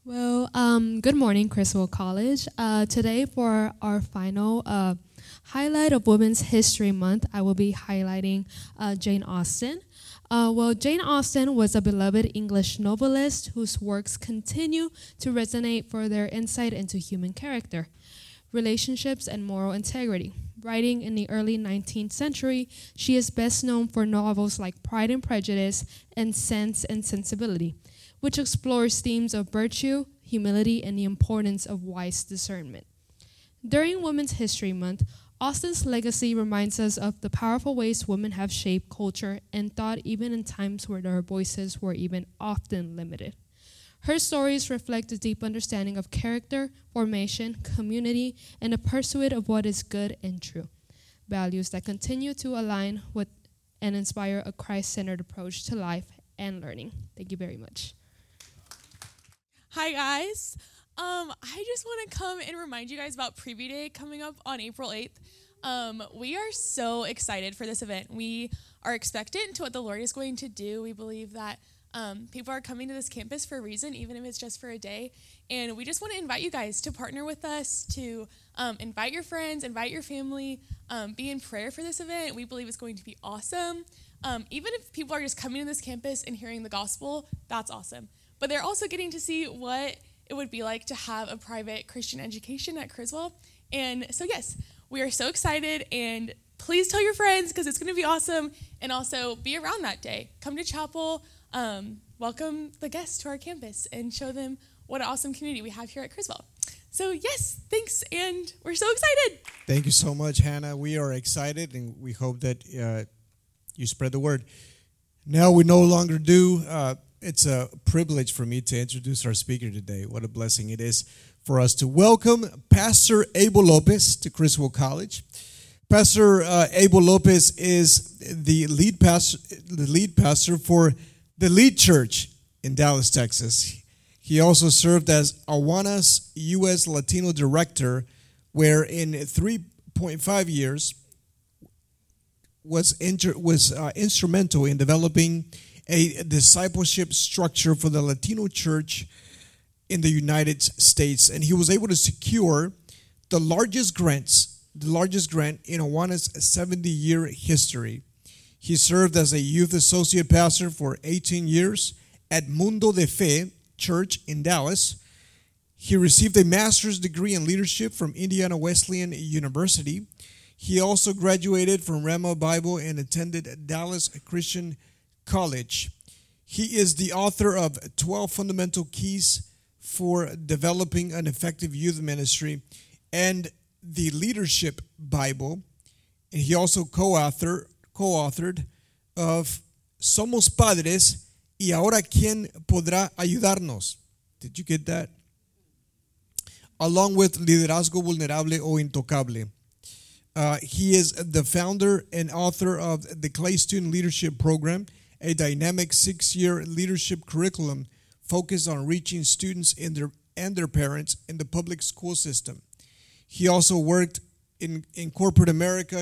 Good morning, Criswell College. Today, for our final highlight of Women's History Month, I will be highlighting Jane Austen. Jane Austen was a beloved English novelist whose works continue to resonate for their insight into human character, relationships, and moral integrity. Writing in the early 19th century, she is best known for novels like Pride and Prejudice and Sense and Sensibility, which explores themes of virtue, humility, and the importance of wise discernment. During Women's History Month, Austen's legacy reminds us of the powerful ways women have shaped culture and thought even in times where their voices were even often limited. Her stories reflect a deep understanding of character, formation, community, and the pursuit of what is good and true, values that continue to align with and inspire a Christ-centered approach to life and learning. Thank you very much. Hi guys. I just want to come and remind you guys about Preview Day coming up on April 8th. We are so excited for this event. We are expectant to what the Lord is going to do. We believe that people are coming to this campus for a reason, even if it's just for a day. And we just want to invite you guys to partner with us, to invite your friends, invite your family, be in prayer for this event. We believe it's going to be awesome. Even if people are just coming to this campus and hearing the gospel, that's awesome. But they're also getting to see what it would be like to have a private Christian education at Criswell. And so, yes, we are so excited. And please tell your friends because it's going to be awesome. And also be around that day. Come to chapel, welcome the guests to our campus, and show them what an awesome community we have here at Criswell. So, yes, thanks. And we're so excited. Thank you so much, Hannah. We are excited, and we hope that you spread the word. Now we no longer do. It's a privilege for me to introduce our speaker today. What a blessing it is for us to welcome Pastor Abel Lopez to Criswell College. Pastor Abel Lopez is the lead pastor for the Lead Church in Dallas, Texas. He also served as Awana's U.S. Latino Director, where in 3.5 years was instrumental in developing a discipleship structure for the Latino church in the United States. And he was able to secure the largest grant in Awana's 70-year history. He served as a youth associate pastor for 18 years at Mundo de Fe Church in Dallas. He received a master's degree in leadership from Indiana Wesleyan University. He also graduated from Rhema Bible and attended Dallas Christian College. He is the author of 12 Fundamental Keys for Developing an Effective Youth Ministry and the Leadership Bible. And he also co-authored of Somos Padres y Ahora ¿Quién podrá ayudarnos? Did you get that? Along with Liderazgo Vulnerable o Intocable. He is the founder and author of the Clay Student Leadership Program, a dynamic 6-year leadership curriculum focused on reaching students and their parents in the public school system. He also worked in corporate America.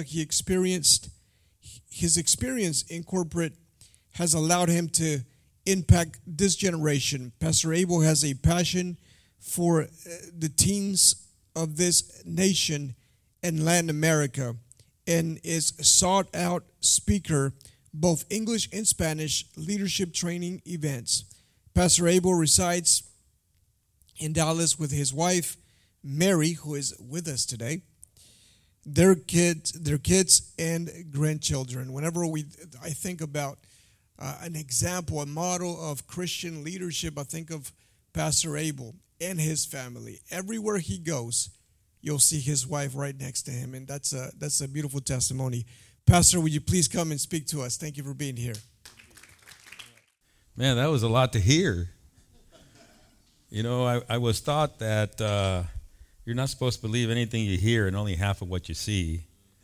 His experience in corporate has allowed him to impact this generation. Pastor Abel has a passion for the teens of this nation and Latin America, and is a sought-out speaker, both English and Spanish leadership training events. Pastor Abel resides in Dallas with his wife, Mary, who is with us today, their kids and grandchildren. Whenever I think about an example, a model of Christian leadership, I think of Pastor Abel and his family. Everywhere he goes, you'll see his wife right next to him, and that's a beautiful testimony. Pastor, would you please come and speak to us? Thank you for being here. Man, that was a lot to hear. You know, I was taught that you're not supposed to believe anything you hear and only half of what you see.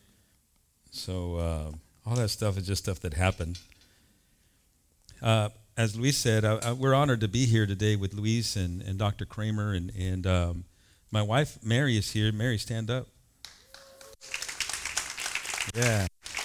So all that stuff is just stuff that happened. As Luis said, we're honored to be here today with Luis and Dr. Kramer, and my wife, Mary, is here. Mary, stand up. Yeah.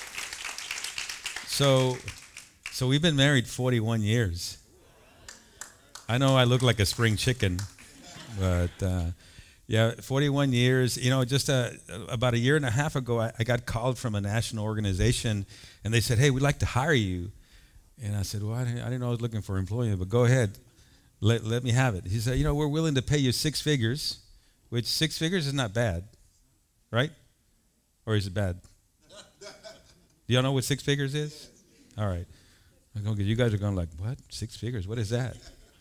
So we've been married 41 years. I know I look like a spring chicken. But yeah, 41 years. You know, just about a year and a half ago, I got called from a national organization, and they said, "Hey, we'd like to hire you." And I said, "Well, I didn't know I was looking for employment, but go ahead, let me have it." He said, "You know, we're willing to pay you 6 figures, which 6 figures is not bad, right? Or is it bad? Do y'all know what 6 figures is? All right. You guys are going like, what? 6 figures? What is that?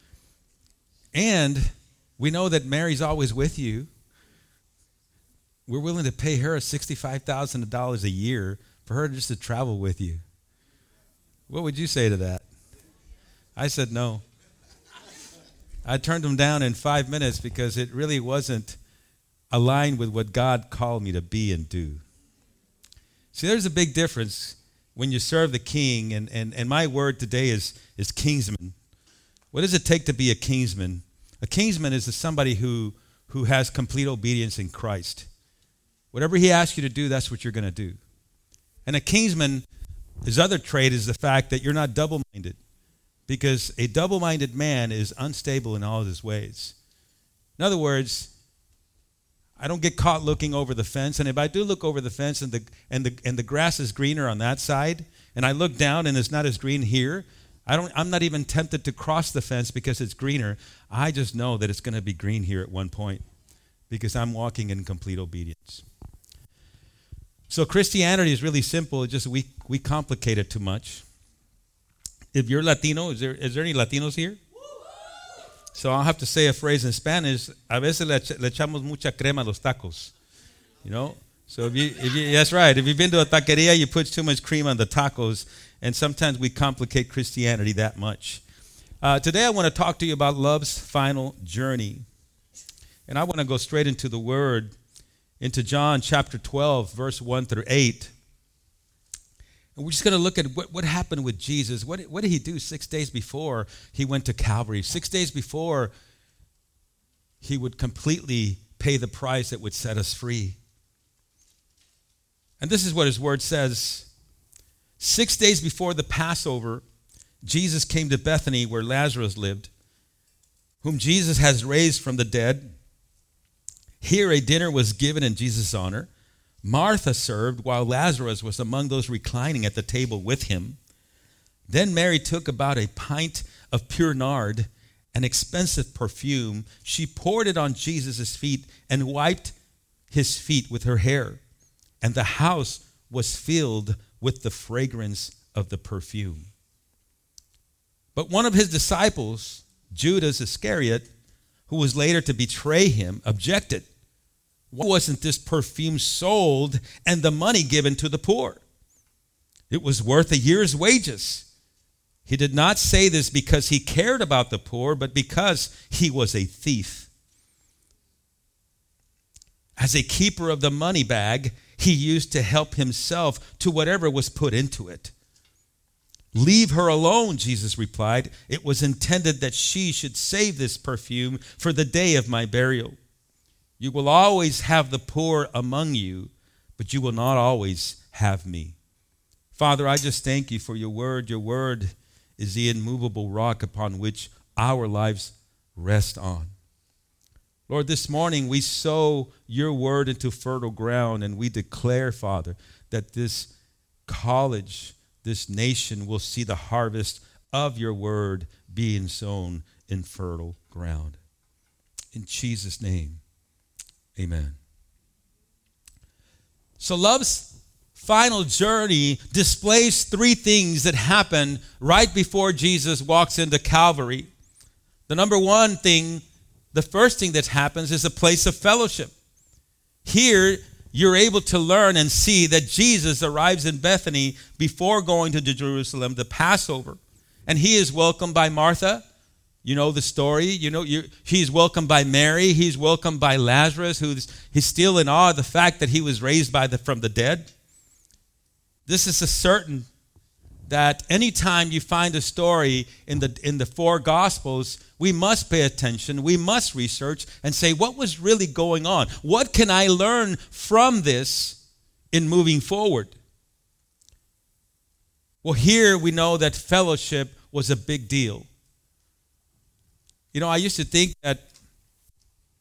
And we know that Mary's always with you. We're willing to pay her $65,000 a year for her just to travel with you. What would you say to that?" I said no. I turned them down in 5 minutes because it really wasn't aligned with what God called me to be and do. See, there's a big difference when you serve the king, and my word today is kingsman. What does it take to be a kingsman? A kingsman is somebody who has complete obedience in Christ. Whatever he asks you to do, that's what you're going to do. And a kingsman, his other trait is the fact that you're not double-minded, because a double-minded man is unstable in all of his ways. In other words, I don't get caught looking over the fence, and if I do look over the fence and the grass is greener on that side, and I look down and it's not as green here, I'm not even tempted to cross the fence because it's greener. I just know that it's going to be green here at one point because I'm walking in complete obedience. So Christianity is really simple. It's just we complicate it too much. If you're Latino, is there any Latinos here? So I'll have to say a phrase in Spanish. A veces le echamos mucha crema a los tacos. You know? So if you that's right. If you've been to a taqueria, you put too much cream on the tacos, and sometimes we complicate Christianity that much. Today I want to talk to you about love's final journey. And I want to go straight into the Word, into John chapter 12, verse 1 through 8. And we're just going to look at what happened with Jesus. What did he do 6 days before he went to Calvary? 6 days before he would completely pay the price that would set us free. And this is what his word says. 6 days before the Passover, Jesus came to Bethany where Lazarus lived, whom Jesus has raised from the dead. Here a dinner was given in Jesus' honor. Martha served while Lazarus was among those reclining at the table with him. Then Mary took about a pint of pure nard, an expensive perfume. She poured it on Jesus' feet and wiped his feet with her hair. And the house was filled with the fragrance of the perfume. But one of his disciples, Judas Iscariot, who was later to betray him, objected. Why wasn't this perfume sold and the money given to the poor? It was worth a year's wages. He did not say this because he cared about the poor, but because he was a thief. As a keeper of the money bag, he used to help himself to whatever was put into it. Leave her alone, Jesus replied. It was intended that she should save this perfume for the day of my burial. You will always have the poor among you, but you will not always have me. Father, I just thank you for your word. Your word is the immovable rock upon which our lives rest on. Lord, this morning we sow your word into fertile ground, and we declare, Father, that this college, this nation will see the harvest of your word being sown in fertile ground. In Jesus' name. Amen. So love's final journey displays 3 things that happen right before Jesus walks into Calvary. The number one thing, the first thing that happens is a place of fellowship. Here, you're able to learn and see that Jesus arrives in Bethany before going to Jerusalem, the Passover. And he is welcomed by Martha. You know the story. He's welcomed by Mary. He's welcomed by Lazarus, he's still in awe of the fact that he was raised from the dead. This is a certain that anytime you find a story in the 4 Gospels, we must pay attention. We must research and say, what was really going on? What can I learn from this in moving forward? Well, here we know that fellowship was a big deal. You know, I used to think that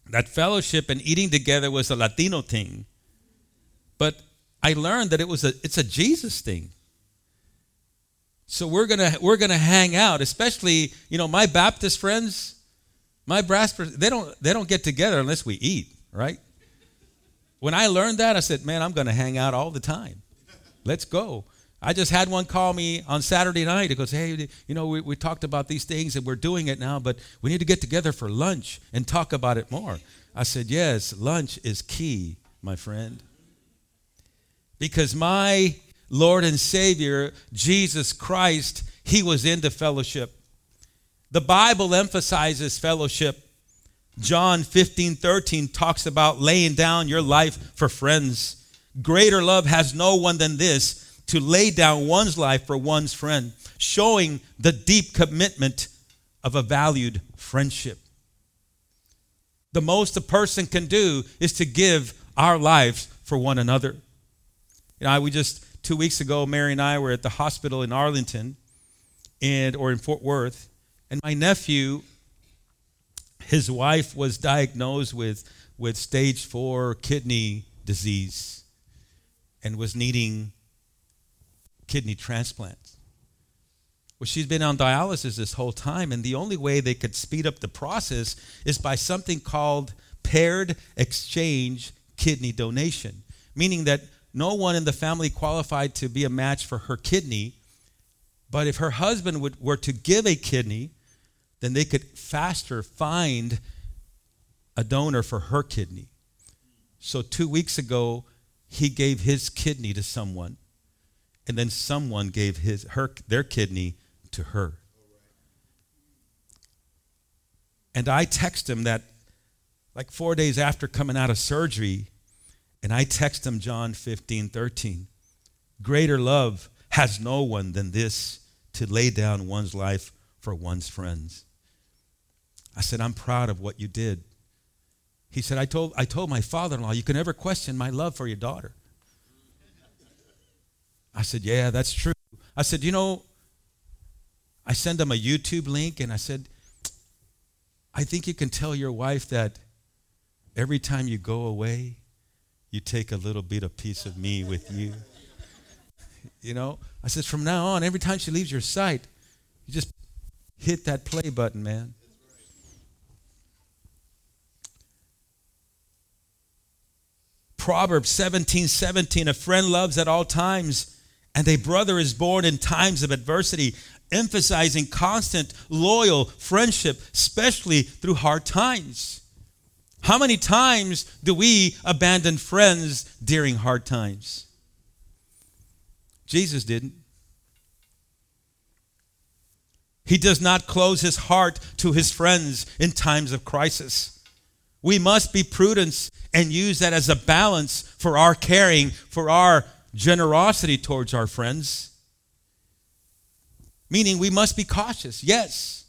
that fellowship and eating together was a Latino thing. But I learned that it's a Jesus thing. So we're gonna hang out, especially, my Baptist friends, my brass friends, they don't get together unless we eat, right? When I learned that, I said, man, I'm gonna hang out all the time. Let's go. I just had one call me on Saturday night. He goes, hey, we talked about these things and we're doing it now, but we need to get together for lunch and talk about it more. I said, yes, lunch is key, my friend. Because my Lord and Savior, Jesus Christ, he was into fellowship. The Bible emphasizes fellowship. John 15:13 talks about laying down your life for friends. Greater love has no one than this, to lay down one's life for one's friend, showing the deep commitment of a valued friendship. The most a person can do is to give our lives for one another. We just 2 weeks ago, Mary and I were at the hospital in Arlington or in Fort Worth, and my nephew, his wife was diagnosed with stage 4 kidney disease and was needing kidney transplants. Well, she's been on dialysis this whole time, and the only way they could speed up the process is by something called paired exchange kidney donation, meaning that no one in the family qualified to be a match for her kidney, but if her husband were to give a kidney, then they could faster find a donor for her kidney. So 2 weeks ago, he gave his kidney to someone, and then someone gave their kidney to her. And I text him that like 4 days after coming out of surgery, and I text him John 15:13. Greater love has no one than this, to lay down one's life for one's friends. I said, I'm proud of what you did. He said, I told my father-in-law, you can never question my love for your daughter. I said, yeah, that's true. I said, I sent him a YouTube link, and I said, I think you can tell your wife that every time you go away, you take a little bit of piece of me with you. I said, from now on, every time she leaves your sight, you just hit that play button, man. Proverbs 17:17, a friend loves at all times, and a brother is born in times of adversity, emphasizing constant, loyal friendship, especially through hard times. How many times do we abandon friends during hard times? Jesus didn't. He does not close his heart to his friends in times of crisis. We must be prudent and use that as a balance for our caring, for our generosity towards our friends. Meaning we must be cautious, yes.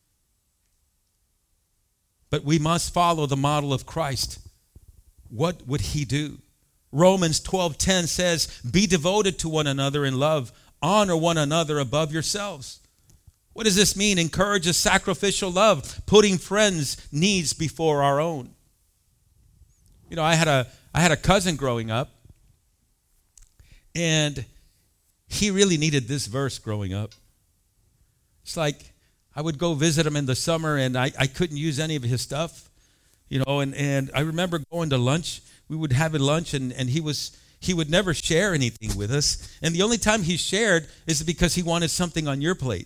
But we must follow the model of Christ. What would he do? Romans 12:10 says, be devoted to one another in love. Honor one another above yourselves. What does this mean? Encourage a sacrificial love, putting friends' needs before our own. I had a cousin growing up, and he really needed this verse growing up. It's like I would go visit him in the summer, and I couldn't use any of his stuff, and I remember going to lunch. We would have a lunch, and he would never share anything with us. And the only time he shared is because he wanted something on your plate.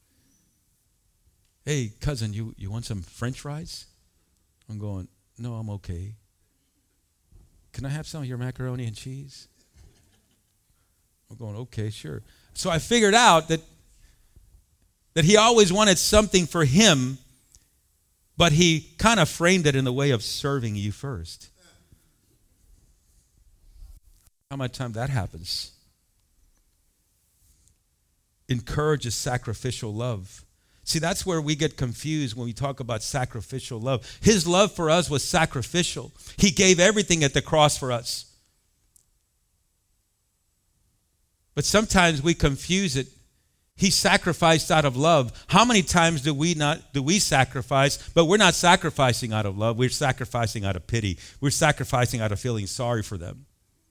Hey, cousin, you want some French fries? I'm going, no, I'm okay. Can I have some of your macaroni and cheese? I'm going, okay, sure. So I figured out that he always wanted something for him, but he kind of framed it in the way of serving you first. How much time that happens? Encourages sacrificial love. See, that's where we get confused when we talk about sacrificial love. His love for us was sacrificial. He gave everything at the cross for us. But sometimes we confuse it He sacrificed out of love. How many times do we sacrifice, but we're not sacrificing out of love. We're sacrificing out of pity. We're sacrificing out of feeling sorry for them.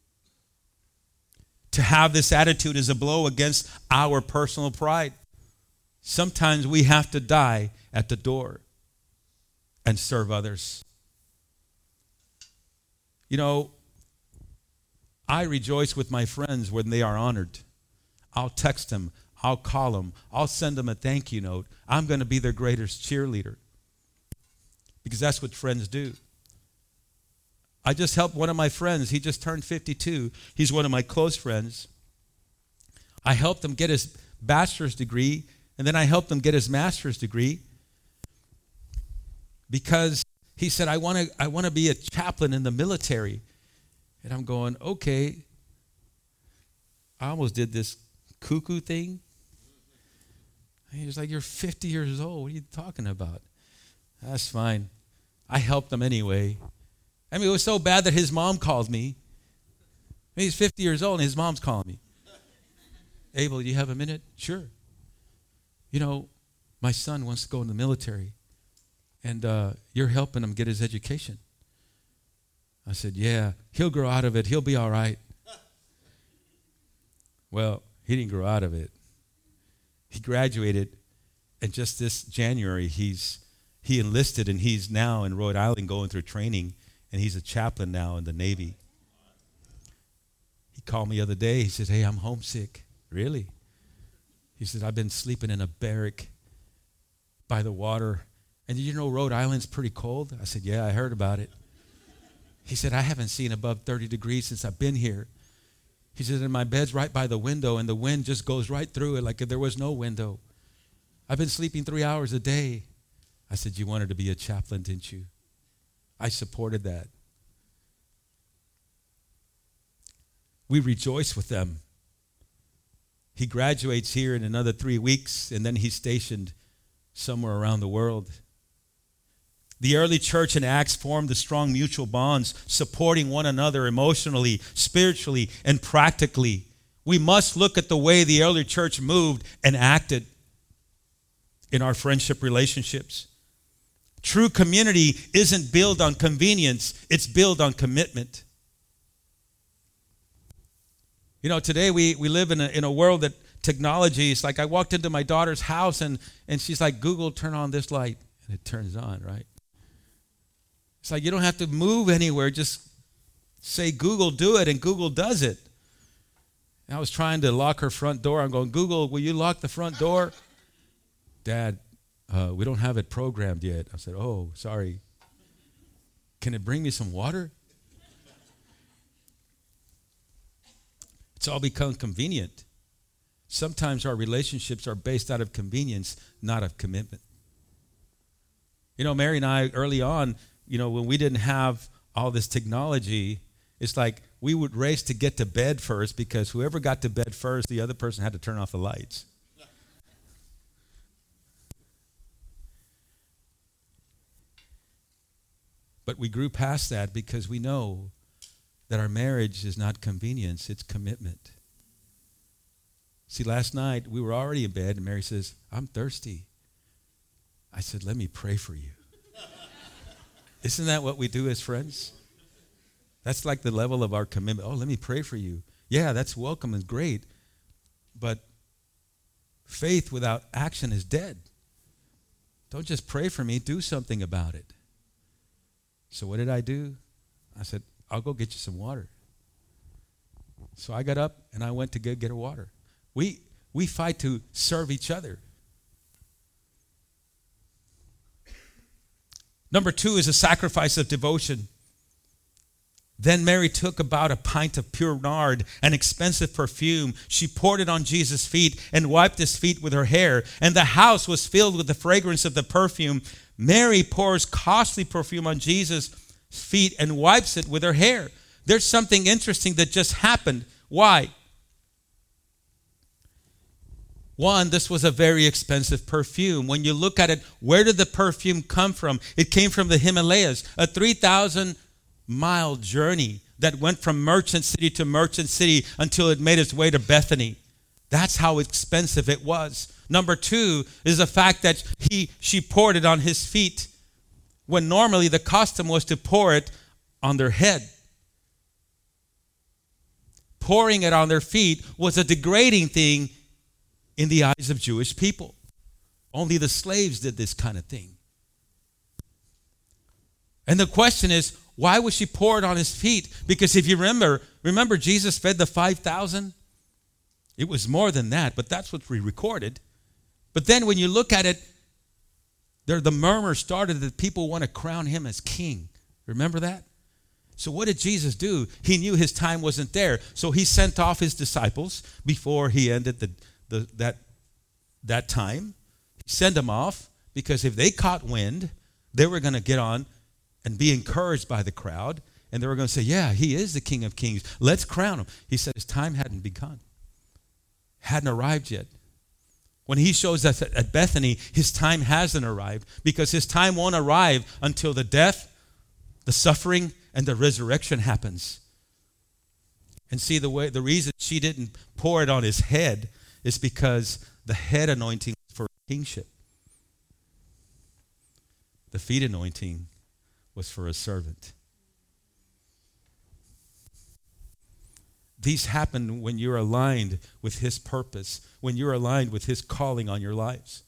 To have this attitude is a blow against our personal pride. Sometimes we have to die at the door and serve others. You know, I rejoice with my friends when they are honored. I'll text them. I'll call them. I'll send them a thank you note. I'm going to be their greatest cheerleader. Because that's what friends do. I just helped one of my friends. He just turned 52. He's one of my close friends. I helped him get his bachelor's degree, and then I helped him get his master's degree because he said, I want to be a chaplain in the military. And I'm going, okay. I almost did this cuckoo thing. And he was like, you're 50 years old. What are you talking about? That's fine. I helped him anyway. I mean, it was so bad that his mom called me. I mean, he's 50 years old and his mom's calling me. Abel, do you have a minute? Sure. You know, my son wants to go in the military, and you're helping him get his education. I said, yeah, he'll grow out of it. He'll be all right. Well, he didn't grow out of it. He graduated, and just this January, he enlisted, and he's now in Rhode Island going through training, and he's a chaplain now in the Navy. He called me the other day. He said, hey, I'm homesick. Really? He said, I've been sleeping in a barrack by the water. And did you know Rhode Island's pretty cold? I said, yeah, I heard about it. He said, I haven't seen above 30 degrees since I've been here. He said, and my bed's right by the window, and the wind just goes right through it like if there was no window. I've been sleeping 3 hours a day. I said, you wanted to be a chaplain, didn't you? I supported that. We rejoice with them. He graduates here in another 3 weeks, and then he's stationed somewhere around the world. The early church in Acts formed the strong mutual bonds, supporting one another emotionally, spiritually, and practically. We must look at the way the early church moved and acted in our friendship relationships. True community isn't built on convenience, it's built on commitment. You know, today we live in a world that technology is like, I walked into my daughter's house and she's like, Google, turn on this light. And it turns on, right? It's like you don't have to move anywhere. Just say, Google, do it, and Google does it. And I was trying to lock her front door. I'm going, Google, will you lock the front door? Dad, we don't have it programmed yet. I said, oh, sorry. Can it bring me some water? It's all become convenient. Sometimes our relationships are based out of convenience, not of commitment. You know, Mary and I, early on, you know, when we didn't have all this technology, it's like we would race to get to bed first because whoever got to bed first, the other person had to turn off the lights. But we grew past that because we know that our marriage is not convenience, it's commitment. See, last night we were already in bed and Mary says, I'm thirsty. I said, let me pray for you. Isn't that what we do as friends? That's like the level of our commitment. Oh, let me pray for you. Yeah, that's welcome and great. But faith without action is dead. Don't just pray for me, do something about it. So what did I do? I said, I'll go get you some water. So I got up and I went to go get her water. We fight to serve each other. Number 2 is a sacrifice of devotion. Then Mary took about a pint of pure nard, an expensive perfume. She poured it on Jesus' feet and wiped his feet with her hair. And the house was filled with the fragrance of the perfume. Mary pours costly perfume on Jesus' feet and wipes it with her hair. There's something interesting that just happened. Why? One, this was a very expensive perfume. When you look at it, where did the perfume come from? It came from the Himalayas, a 3,000-mile journey that went from merchant city to merchant city until it made its way to Bethany. That's how expensive it was. Number two is the fact that she poured it on his feet when normally the custom was to pour it on their head. Pouring it on their feet was a degrading thing in the eyes of Jewish people. Only the slaves did this kind of thing. And the question is, why would she pour it on his feet? Because if you remember Jesus fed the 5,000? It was more than that, but that's what we recorded. But then when you look at it, the murmur started that people want to crown him as king. Remember that? So what did Jesus do? He knew his time wasn't there. So he sent off his disciples before he ended that time. He sent them off because if they caught wind, they were going to get on and be encouraged by the crowd. And they were going to say, yeah, he is the King of Kings. Let's crown him. He said his time hadn't begun. Hadn't arrived yet. When he shows us at Bethany, his time hasn't arrived because his time won't arrive until the death, the suffering, and the resurrection happens. And see, the reason she didn't pour it on his head is because the head anointing was for kingship. The feet anointing was for a servant. These happen when you're aligned with his purpose, when you're aligned with his calling on your lives.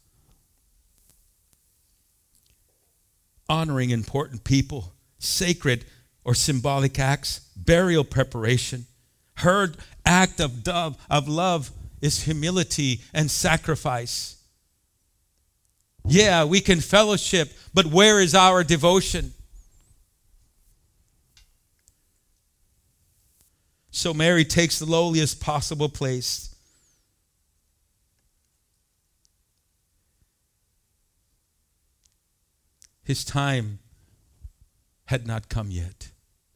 Honoring important people, sacred or symbolic acts, burial preparation. Her act of love is humility and sacrifice. Yeah, we can fellowship, but where is our devotion? So Mary takes the lowliest possible place. His time had not come yet.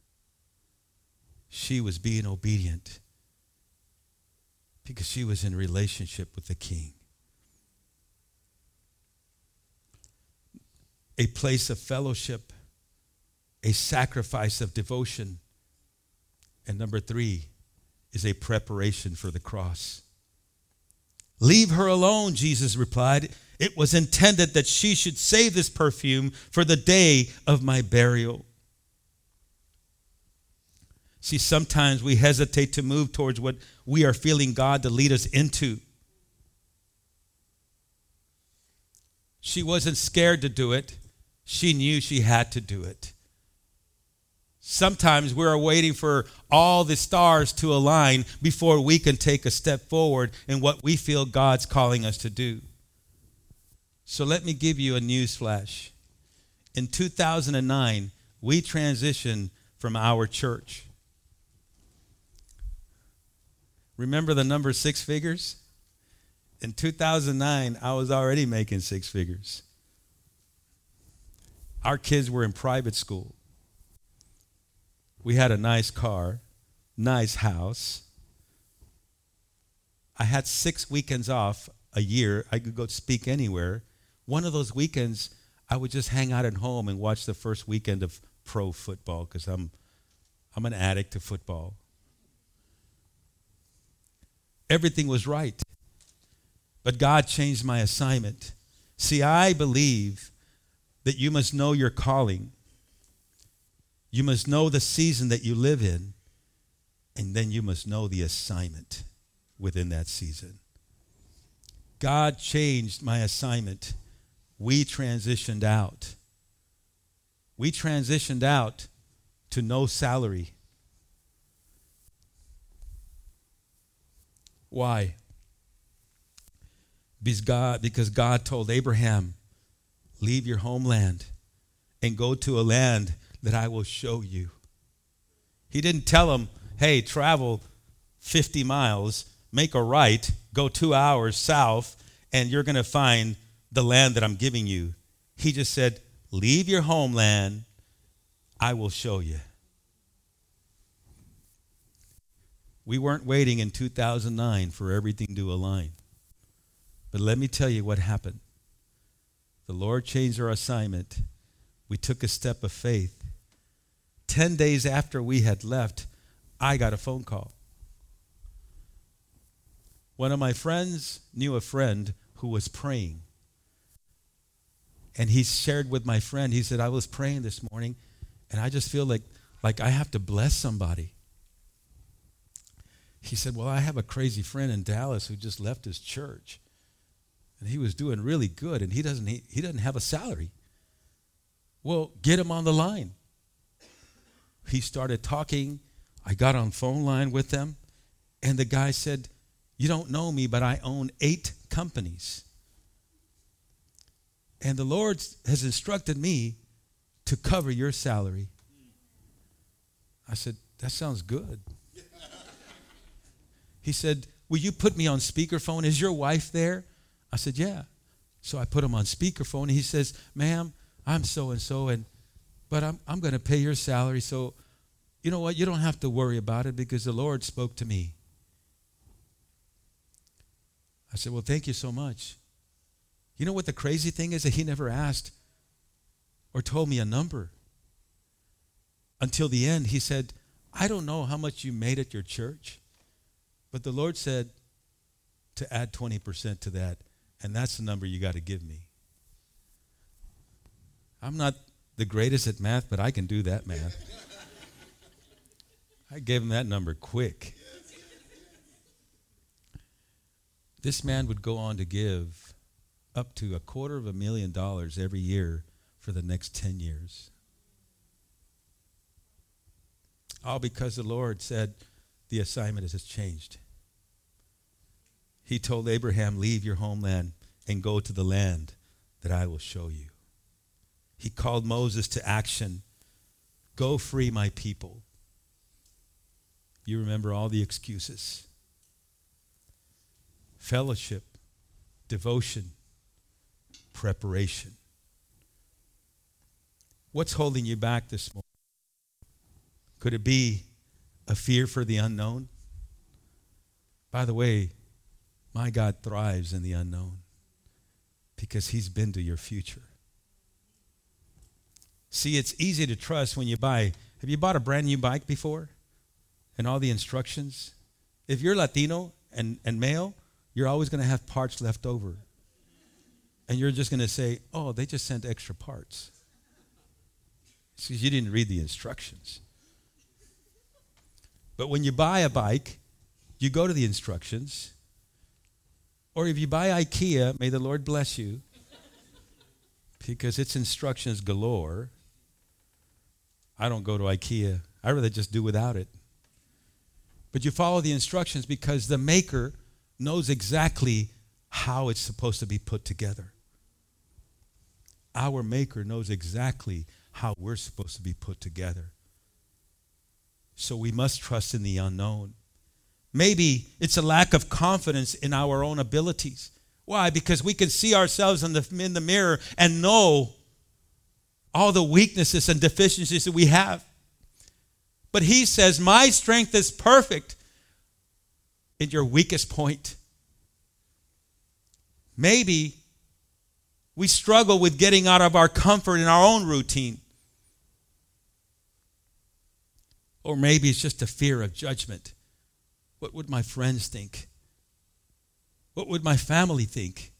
She was being obedient because she was in relationship with the King. A place of fellowship, a sacrifice of devotion. And number three is a preparation for the cross. Leave her alone, Jesus replied. It was intended that she should save this perfume for the day of my burial. See, sometimes we hesitate to move towards what we are feeling God to lead us into. She wasn't scared to do it. She knew she had to do it. Sometimes we're waiting for all the stars to align before we can take a step forward in what we feel God's calling us to do. So let me give you a news flash. In 2009, we transitioned from our church. Remember the number 6 figures? In 2009, I was already making 6 figures. Our kids were in private school. We had a nice car, nice house. I had 6 weekends off a year. I could go speak anywhere. One of those weekends, I would just hang out at home and watch the first weekend of pro football because I'm an addict to football. Everything was right. But God changed my assignment. See, I believe that you must know your calling. You must know the season that you live in, and then you must know the assignment within that season. God changed my assignment. We transitioned out. We transitioned out to no salary. Why? Because God told Abraham, leave your homeland and go to a land that I will show you. He didn't tell him, hey, travel 50 miles, make a right, go 2 hours south, and you're going to find the land that I'm giving you. He just said, leave your homeland, I will show you. We weren't waiting in 2009 for everything to align. But let me tell you what happened. The Lord changed our assignment. We took a step of faith. 10 days after we had left, I got a phone call. One of my friends knew a friend who was praying. And he shared with my friend, he said, I was praying this morning, and I just feel like I have to bless somebody. He said, well, I have a crazy friend in Dallas who just left his church. And he was doing really good, and he doesn't have a salary. Well, get him on the line. He started talking. I got on phone line with them, and the guy said, you don't know me, but I own 8 companies. And the Lord has instructed me to cover your salary. I said, that sounds good. He said, will you put me on speakerphone? Is your wife there? I said, yeah. So I put him on speakerphone. And he says, ma'am, I'm so-and-so, but I'm going to pay your salary. So you know what? You don't have to worry about it because the Lord spoke to me. I said, well, thank you so much. You know what the crazy thing is? That he never asked or told me a number. Until the end, he said, I don't know how much you made at your church, but the Lord said to add 20% to that, and that's the number you got to give me. I'm not the greatest at math, but I can do that math. I gave him that number quick. This man would go on to give up to $250,000 every year for the next 10 years. All because the Lord said the assignment has changed. He told Abraham, leave your homeland and go to the land that I will show you. He called Moses to action. Go free my people. You remember all the excuses. Fellowship, devotion, preparation. What's holding you back this morning? Could it be a fear for the unknown? By the way, my God thrives in the unknown because he's been to your future. See, it's easy to trust when you buy. Have you bought a brand new bike before? And all the instructions? If you're Latino and male, you're always going to have parts left over. And you're just going to say, oh, they just sent extra parts. It's because you didn't read the instructions. But when you buy a bike, you go to the instructions. Or if you buy IKEA, may the Lord bless you, because it's instructions galore. I don't go to IKEA. I'd rather just do without it. But you follow the instructions because the maker knows exactly how it's supposed to be put together. Our maker knows exactly how we're supposed to be put together. So we must trust in the unknown. Maybe it's a lack of confidence in our own abilities. Why? Because we can see ourselves in the mirror and know all the weaknesses and deficiencies that we have. But he says, my strength is perfect in your weakest point. Maybe we struggle with getting out of our comfort in our own routine. Or maybe it's just a fear of judgment. What would my friends think? What would my family think?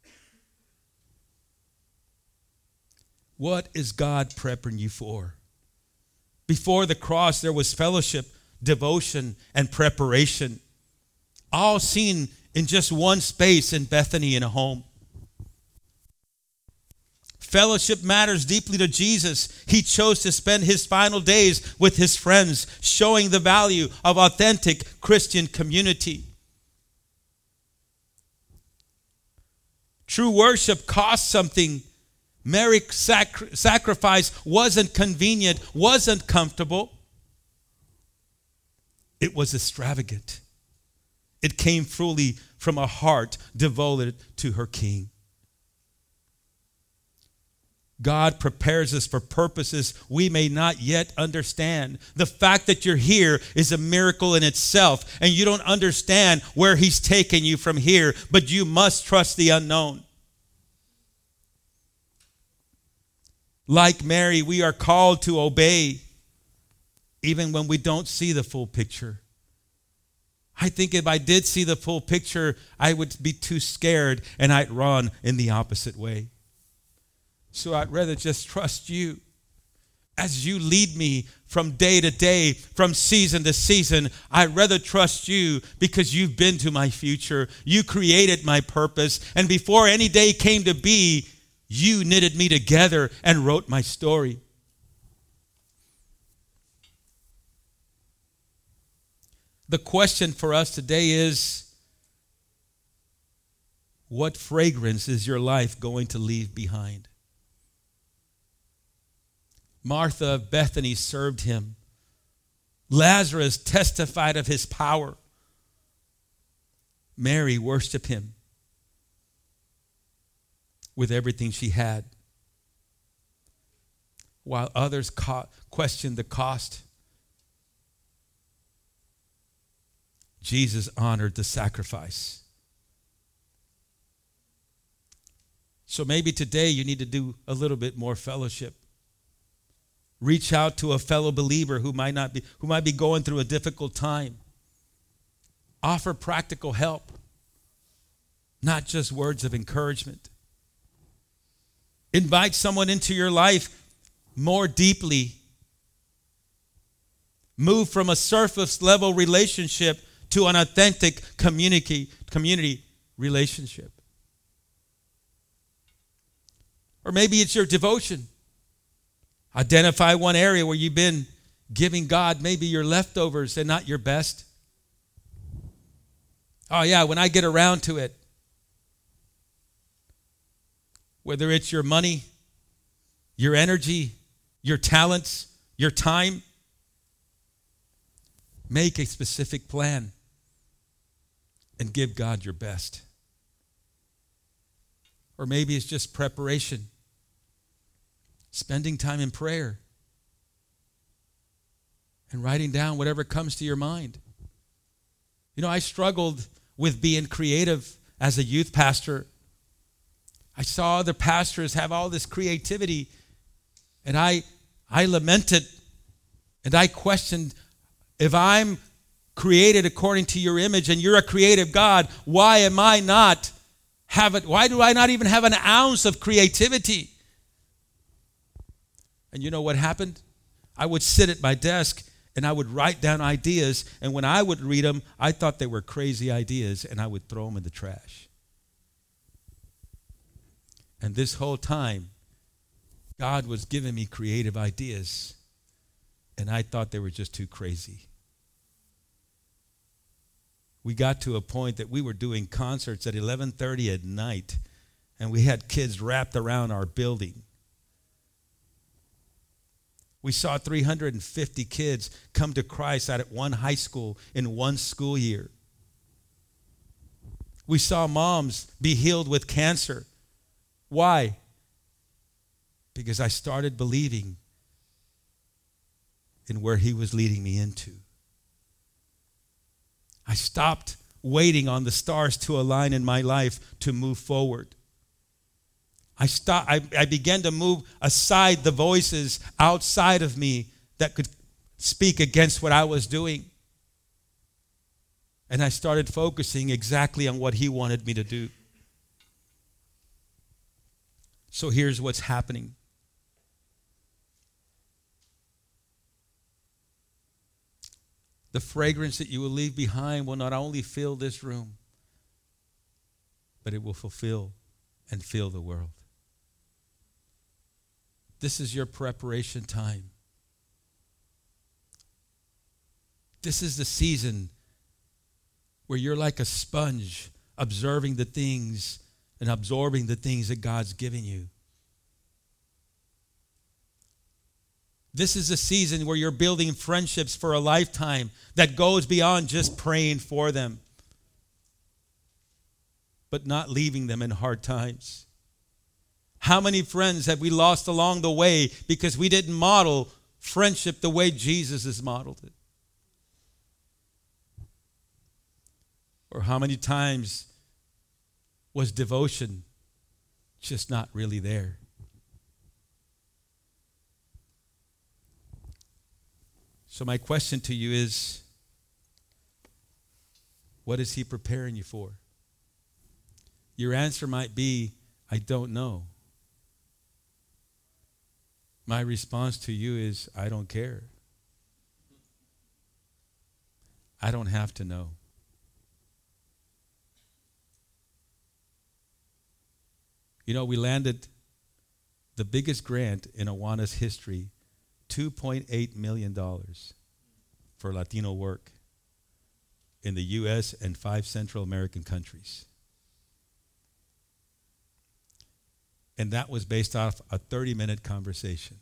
What is God prepping you for? Before the cross, there was fellowship, devotion, and preparation, all seen in just one space in Bethany in a home. Fellowship matters deeply to Jesus. He chose to spend his final days with his friends, showing the value of authentic Christian community. True worship costs something. Mary's sacrifice wasn't convenient, wasn't comfortable. It was extravagant. It came fully from a heart devoted to her King. God prepares us for purposes we may not yet understand. The fact that you're here is a miracle in itself, and you don't understand where he's taken you from here, but you must trust the unknown. Like Mary, we are called to obey even when we don't see the full picture. I think if I did see the full picture, I would be too scared and I'd run in the opposite way. So I'd rather just trust you as you lead me from day to day, from season to season. I'd rather trust you because you've been to my future. You created my purpose. And before any day came to be, you knitted me together and wrote my story. The question for us today is, what fragrance is your life going to leave behind? Martha of Bethany served him. Lazarus testified of his power. Mary worshiped him with everything she had, while others questioned the cost. Jesus honored the sacrifice. So maybe today you need to do a little bit more fellowship. Reach out to a fellow believer who might be going through a difficult time. Offer practical help, not just words of encouragement. Invite someone into your life more deeply. Move from a surface level relationship to an authentic community relationship. Or maybe it's your devotion. Identify one area where you've been giving God maybe your leftovers and not your best. Oh yeah, when I get around to it. Whether it's your money, your energy, your talents, your time, make a specific plan and give God your best. Or maybe it's just preparation. Spending time in prayer and writing down whatever comes to your mind. You know, I struggled with being creative as a youth pastor. I saw other pastors have all this creativity, and I lamented and I questioned, if I'm created according to your image and you're a creative God, why do I not even have an ounce of creativity? And you know what happened? I would sit at my desk and I would write down ideas, and when I would read them, I thought they were crazy ideas, and I would throw them in the trash. And this whole time, God was giving me creative ideas, and I thought they were just too crazy. We got to a point that we were doing concerts at 11:30 at night, and we had kids wrapped around our building. We saw 350 kids come to Christ out at one high school in one school year. We saw moms be healed with cancer. Why? Because I started believing in where he was leading me into. I stopped waiting on the stars to align in my life to move forward. I began to move aside the voices outside of me that could speak against what I was doing. And I started focusing exactly on what he wanted me to do. So here's what's happening. The fragrance that you will leave behind will not only fill this room, but it will fulfill and fill the world. This is your preparation time. This is the season where you're like a sponge, observing the things and absorbing the things that God's giving you. This is a season where you're building friendships for a lifetime that goes beyond just praying for them, but not leaving them in hard times. How many friends have we lost along the way because we didn't model friendship the way Jesus has modeled it? Or how many times was devotion just not really there? So my question to you is, What is he preparing you for? Your answer might be, I don't know. My response to you is, I don't care. I don't have to know. You know, we landed the biggest grant in Awana's history, $2.8 million for Latino work in the U.S. and 5 Central American countries. And that was based off a 30-minute conversation.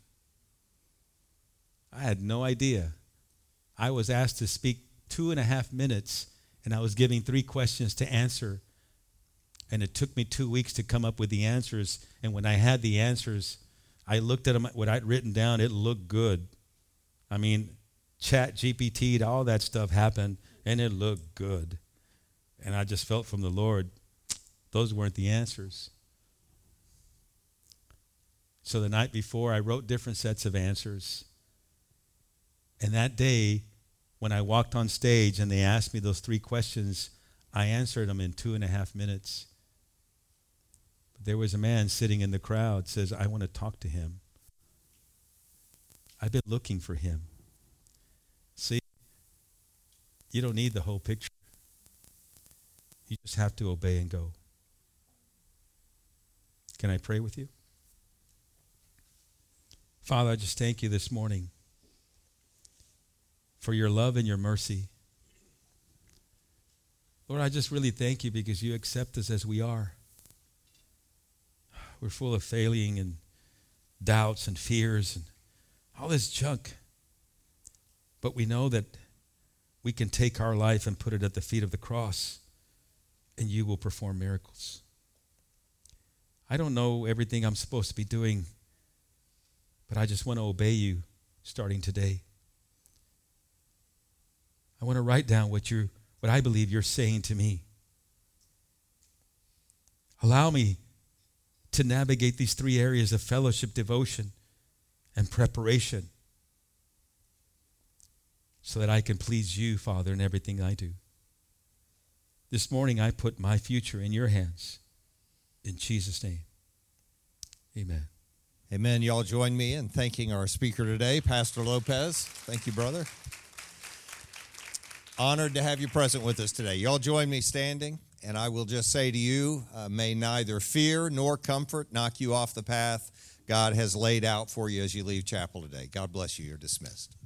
I had no idea. I was asked to speak 2.5 minutes, and I was giving 3 questions to answer. And it took me 2 weeks to come up with the answers. And when I had the answers, I looked at them, what I'd written down, it looked good. I mean, Chat GPT, all that stuff happened, and it looked good. And I just felt from the Lord, those weren't the answers. So the night before, I wrote different sets of answers. And that day, when I walked on stage and they asked me those 3 questions, I answered them in 2.5 minutes. But there was a man sitting in the crowd, says, I want to talk to him. I've been looking for him. See, you don't need the whole picture. You just have to obey and go. Can I pray with you? Father, I just thank you this morning for your love and your mercy. Lord, I just really thank you because you accept us as we are. We're full of failing and doubts and fears and all this junk. But we know that we can take our life and put it at the feet of the cross, and you will perform miracles. I don't know everything I'm supposed to be doing, but I just want to obey you starting today. I want to write down what I believe you're saying to me. Allow me to navigate these 3 areas of fellowship, devotion, and preparation so that I can please you, Father, in everything I do. This morning, I put my future in your hands. In Jesus' name, amen. Amen. Y'all join me in thanking our speaker today, Pastor Lopez. Thank you, brother. Honored to have you present with us today. Y'all join me standing, and I will just say to you, may neither fear nor comfort knock you off the path God has laid out for you as you leave chapel today. God bless you. You're dismissed.